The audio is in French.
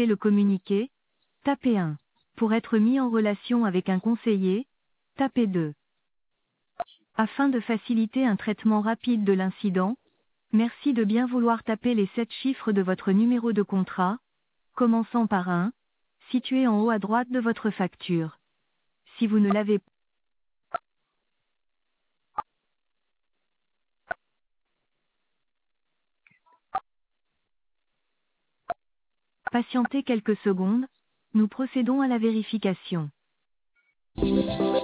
souhaitez le communiquer, tapez 1. Pour être mis en relation avec un conseiller, tapez 2. Afin de faciliter un traitement rapide de l'incident, merci de bien vouloir taper les 7 chiffres de votre numéro de contrat, commençant par 1, situé en haut à droite de votre facture. Si vous ne l'avez pas, patientez quelques secondes, nous procédons à la vérification.